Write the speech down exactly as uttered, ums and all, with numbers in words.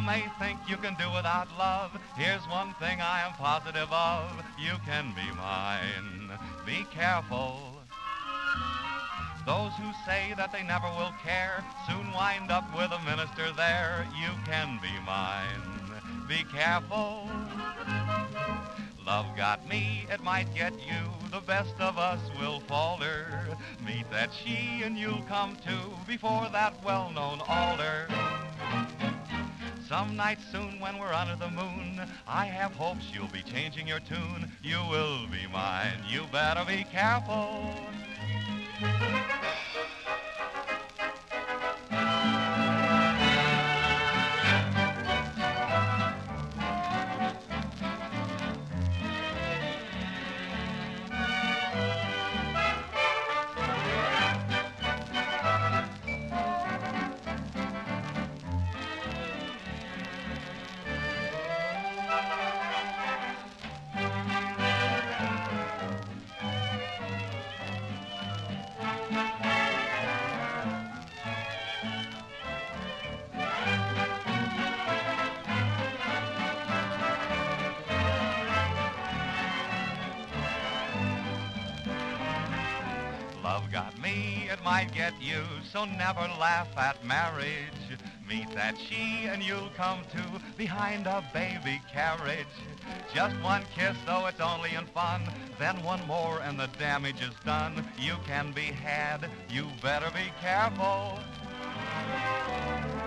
may think you can do without love. Here's one thing I am positive of. You can be mine. Be careful. Those who say that they never will care soon wind up with a minister there. You can be mine. Be careful. Love got me, it might get you. The best of us will falter. Meet that she and you'll come to before that well-known altar. Some night soon when we're under the moon, I have hopes you'll be changing your tune. You will be mine. You better be careful. Love got me, it might get you, so never laugh at marriage. Meet that she and you'll come to behind a baby carriage. Just one kiss, though it's only in fun, then one more and the damage is done. You can be had, you better be careful.